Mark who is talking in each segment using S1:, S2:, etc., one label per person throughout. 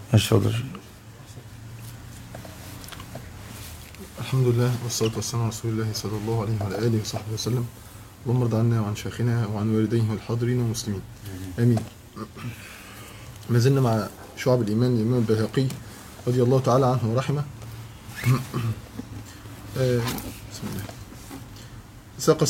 S1: اتفضل.
S2: الحمد لله والصلاة والسلام على رسول الله صلى الله عليه وعلى آله وصحبه وسلم. اللهم ارض عنا وعن شيخنا وعن والديه والحاضرين والمسلمين آمين. ما زلنا مع شعب الإيمان الإمام البيهقي رضي الله تعالى عنه ورحمه. بسم الله. ساق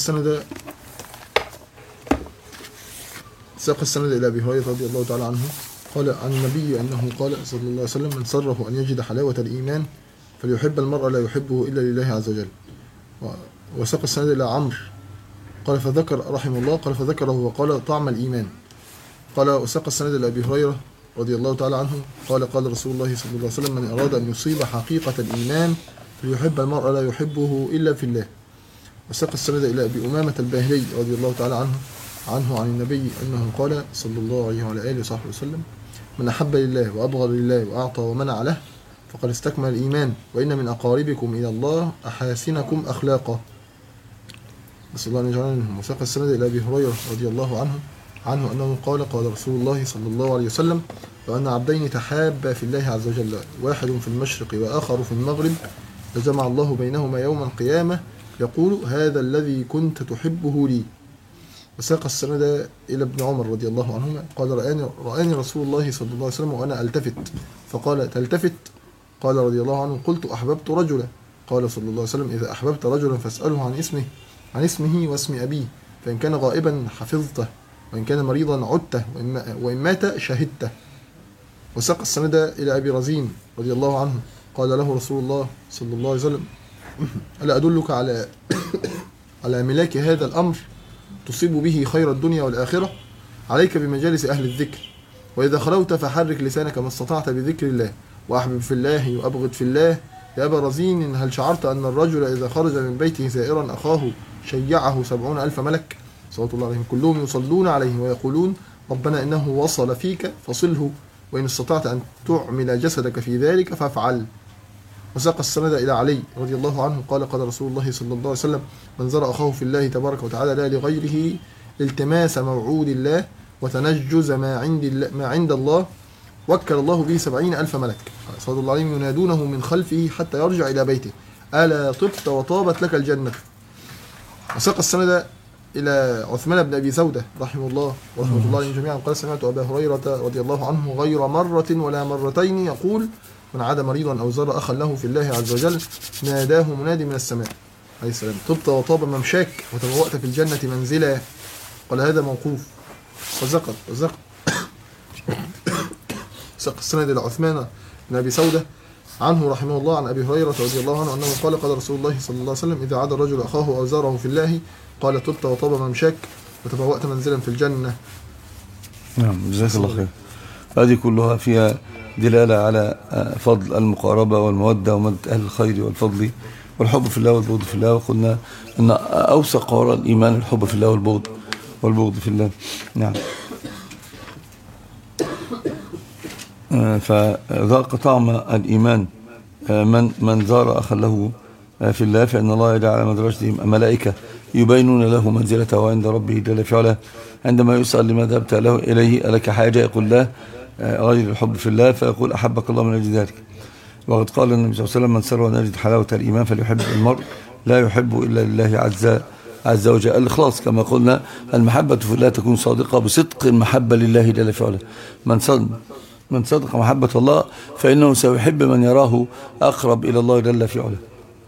S2: السند إلى أبي هريرة رضي الله تعالى عنه قال عن النبي أنه قال صلى الله عليه وسلم: من سره أن يجد حلاوة الإيمان فليحب المرء لا يحبه إلا لله عز وجل. وساق السند إلى عمرو قال فذكر رحمه الله قال فذكره وقال طعم الإيمان. قال وساق السند إلى أبي هريرة رضي الله تعالى عنه قال قال رسول الله صلى الله عليه وسلم: من أراد أن يصيب حقيقة الإيمان فليحب المرء لا يحبه إلا في الله. وساق السند إلى أبي أمامة الباهلي رضي الله تعالى عنه عن النبي أنه قال صلى الله عليه وعلى آله وصحبه وسلم: من أحب لله وأبغض لله وأعطى ومنع له فقد استكمل الإيمان، وإن من أقاربكم إلى الله أحاسنكم أخلاقا. نسأل الله أن يجعلنا منهم. وساق السند إلى أبي هريرة رضي الله عنه أنه قال قال رسول الله صلى الله عليه وسلم: وأن عبدين تحابا في الله عز وجل، واحد في المشرق وآخر في المغرب، لجمع الله بينهما يوم القيامة يقول: هذا الذي كنت تحبه لي. وساق السند إلى ابن عمر رضي الله عنهما قال: رآني رسول الله صلى الله عليه وسلم وأنا ألتفت فقال: تلتفت؟ قال رضي الله عنه: قلت: أحببت رجلا. قال صلى الله عليه وسلم: إذا أحببت رجلا فاسأله عن اسمه واسم أبيه، فإن كان غائبا حفظته، وإن كان مريضا عدته، وإن مات شهدته. وساق السند إلى أبي رزين رضي الله عنه قال له رسول الله صلى الله عليه وسلم: ألا أدلك على ملاك هذا الأمر تصيب به خير الدنيا والآخرة؟ عليك بمجالس أهل الذكر، وإذا خلوت فحرك لسانك ما استطعت بذكر الله، وأحبب في الله وأبغض في الله. يا أبا رزين، هل شعرت أن الرجل إذا خرج من بيته زائرا أخاه شيعه 70,000 ملك صلى الله عليه كلهم يصلون عليه ويقولون: ربنا إنه وصل فيك فصله، وإن استطعت أن تعمل جسدك في ذلك فافعل. وساق السند إلى علي رضي الله عنه قال قال رسول الله صلى الله عليه وسلم: من زار أخاه في الله تبارك وتعالى لا لغيره التماس موعود الله وتنجز ما عند الله وكل الله به 70,000 ملك صلى الله عليه ينادونه من خلفه حتى يرجع إلى بيته: ألا طبت وطابت لك الجنة. وساق السند إلى عثمان بن أبي سودة رحمه الله ورحمة الله عليهم جميعا قال: سمعت أبا هريرة رضي الله عنه غير مرة ولا مرتين يقول: من عاد مريضا أو زار أخا له في الله عز وجل ناداه منادي من السماء عليه السلام: طبت وطاب ممشاك وتبوأت في الجنة منزلا. قال هذا موقوف. ساق السند إلى عثمان بن أبي سودة عنه رحمه الله عن أبي هريرة رضي الله عنه أنه قال قال رسول الله صلى الله عليه وسلم: إذا عاد الرجل أخاه أو زاره في الله قال: طبت وطاب ممشاك وتبوأت منزلا في الجنة.
S1: نعم، جزاك الله خير. هذه كلها فيها دلالة على فضل المقاربة والمودة ومودة أهل الخير والفضل والحب في الله والبغض في الله. وقلنا أن أوثق وراء الإيمان الحب في الله والبغض في الله. نعم. فذاق طعم الإيمان من زار أخا له في الله، فإن الله يدعى على مدرجته ملائكة يبينون له منزلته عند ربه جل في علاه. عندما يسأل لماذا ذهبت إليه ألك حاجة يقول لا غير الحب في الله، فيقول: أحبك الله من أجل ذلك. وقد قال النبي صلى الله عليه وسلم: من سر أن يجد حلاوة الإيمان فليحب المرء لا يحب إلا لله عز وجل. الإخلاص كما قلنا، المحبة في الله تكون صادقة بصدق المحبة لله جل في علاه. من صدق محبة الله فإنه سيحب من يراه أقرب إلى الله جل في علاه.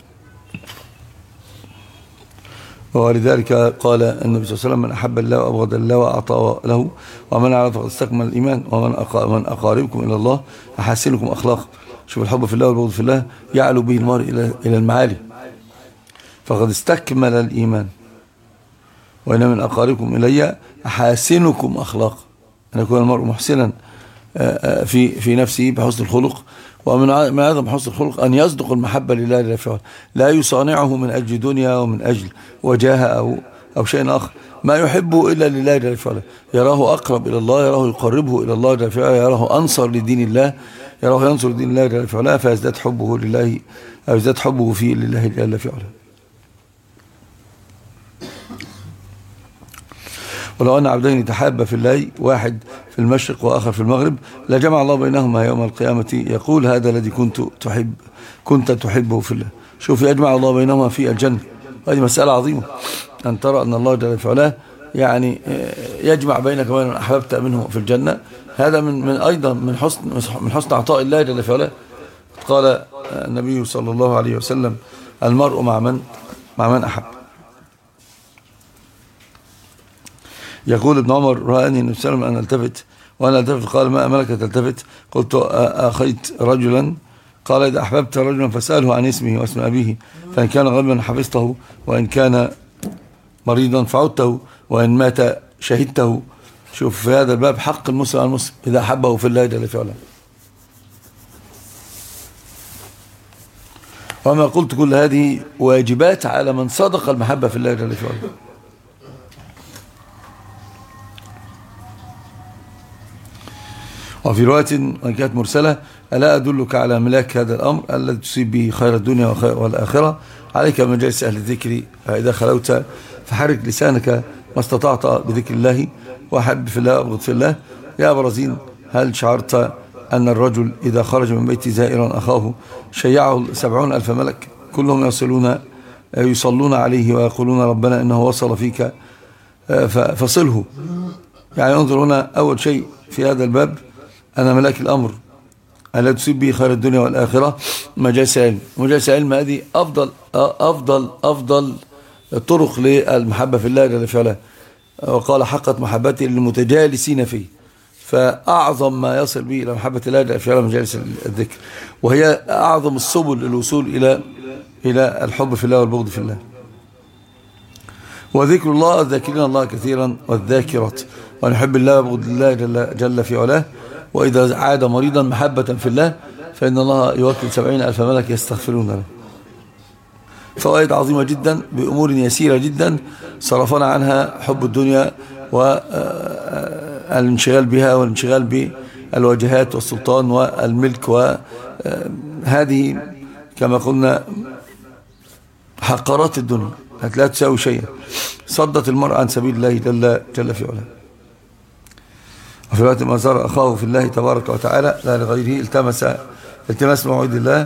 S1: ولذلك قال النبي صلى الله عليه وسلم: من أحب الله وأبغض الله وأعطى له ومن عرف فقد استكمل الإيمان، ومن أقاربكم إلى الله أحسنكم أخلاقا. شوف، الحب في الله والبغض في الله يعلو به المرء إلى المعالي، فقد استكمل الإيمان. وإن من أقاربكم إلي أحسنكم أخلاقا، أن يكون المرء محسنا في نفسه بحسن الخلق. ومن أعظم حسن الخلق أن يصدق المحبة لله جل وعلا، لا يصانعه من أجل دنيا ومن أجل وجاهة أو شيء آخر، ما يحبه إلا لله جل وعلا، يراه أقرب إلى الله، يراه يقربه إلى الله جل وعلا، يراه أنصر لدين الله، يراه ينصر لدين الله جل وعلا، فيزداد حبه لله أو يزداد حبه فيه لله جل وعلا. ولو أن عبدين تحابا في الله، واحد في المشرق وآخر في المغرب لجمع الله بينهما يوم القيامة. يقول هذا الذي كنت تحبه في الله. شوف، يجمع الله بينهما في الجنة. هذه مسألة عظيمة أن ترى أن الله جل وعلا يعني يجمع بينك وبين من أحببت منه في الجنة. هذا من أيضا من حسن عطاء الله جل وعلا. قال النبي صلى الله عليه وسلم: المرء مع من أحب. يقول ابن عمر: رآني النبي صلى الله عليه وسلم أن التفت وأنا التفت، قال: ما أملك تلتفت؟ قلت: أخيت رجلا. قال: إذا أحببت رجلا فاسأله عن اسمه واسم أبيه، فإن كان غيبا حفظته، وإن كان مريضا فعدته، وإن مات شهدته. شوف، في هذا الباب حق المسلم على المسلم إذا أحبه في الله جل وعلا. وما قلت كل هذه واجبات على من صدق المحبة في الله جل وعلا. وفي رواية وإن كانت مرسلة: ألا أدلك على ملاك هذا الأمر الذي تصيب به خير الدنيا والآخرة؟ عليك بمجالس أهل الذكر، إذا خلوت فحرك لسانك ما استطعت بذكر الله، وأحب في الله وأبغض في الله. يا برزين، هل شعرت أن الرجل إذا خرج من بيت زائرا أخاه شيعه 70,000 ملك كلهم يصلون عليه ويقولون: ربنا إنه وصل فيك فصله. يعني انظر هنا، أول شيء في هذا الباب أنا ملاك الأمر الذي تصيب به خير الدنيا والآخرة مجالس علم. مجالس علم هذه أفضل الطرق للمحبة في الله جل وعلا. وقال: حقت محبتي للمتجالسين فيه. فأعظم ما يصل به إلى محبة الله جل وعلا مجالس الذكر، وهي أعظم السبل للوصول إلى الحب في الله والبغض في الله. وذكر الله، الذاكرين الله كثيرا والذاكرات، ونحب الله وبغض الله جل في علاه. وإذا عاد مريضا محبة في الله فإن الله يوكل 70,000 ملك يستغفرون له. فوائد عظيمة جدا بأمور يسيرة جدا صرفنا عنها حب الدنيا والانشغال بها والانشغال بالواجهات والسلطان والملك، وهذه كما قلنا حقارات الدنيا لا تساوي شيئا، صدت المرء عن سبيل الله جل في علاه. وفي الوقت ما زار أخاه في الله تبارك وتعالى لا لغيره التماس موعد الله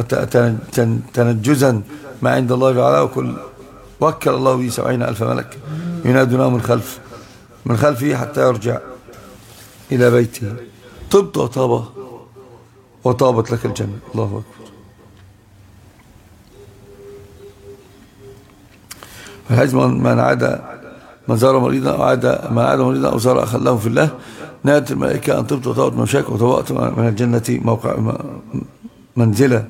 S1: وتنجزا ما عند الله تعالى. وكل الله به 70,000 ملك ينادونه من خلفه حتى يرجع إلى بيته. طبت وطابت لك الجنة. الله أكبر. الحديث: من زار مريضا من عاد مريضا أو زار أخا له في الله نادت الملائكة أن طبت وطابت مشاك وطبقت من الجنة موقع منزلة.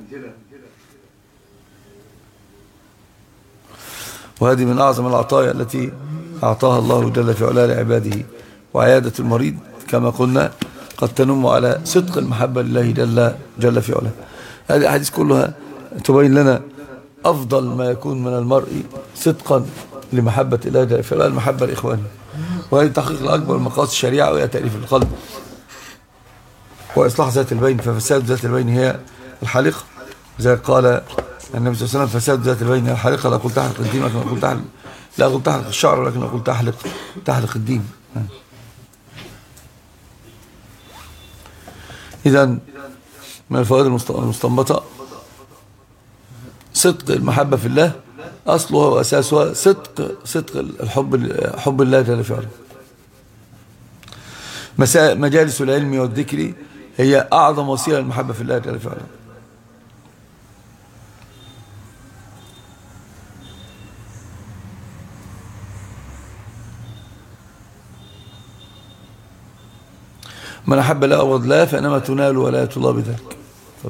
S1: وهذه من أعظم العطايا التي أعطاها الله جل في علاه لعباده. وعيادة المريض كما قلنا قد تنم على صدق المحبة لله جل في علاه. هذه الأحاديث كلها تبين لنا أفضل ما يكون من المرء صدقا لمحبة الله جل في علاه، المحبة الإخوانية. وهذه تحقيق الأكبر من مقاصد الشريعة، وهي تأليف القلب وإصلاح ذات البين. ففساد ذات البين هي الحلقة، زي قال النبي صلى الله عليه وسلم: فساد ذات البين هي الحلقة. لا أقول تحلق الدين لكن أقول تحلق الشعر، لكن أقول تحلق الدين. إذن من الفوائد المستنبطة صدق المحبة في الله، أصلها وأساسها صدق حب الله جل في علاه. مجالس العلم والذكر هي أعظم وسيلة للمحبة في الله جل في علاه. من أحب الله وبغض الله فإنما تنال ولاية الله بذلك.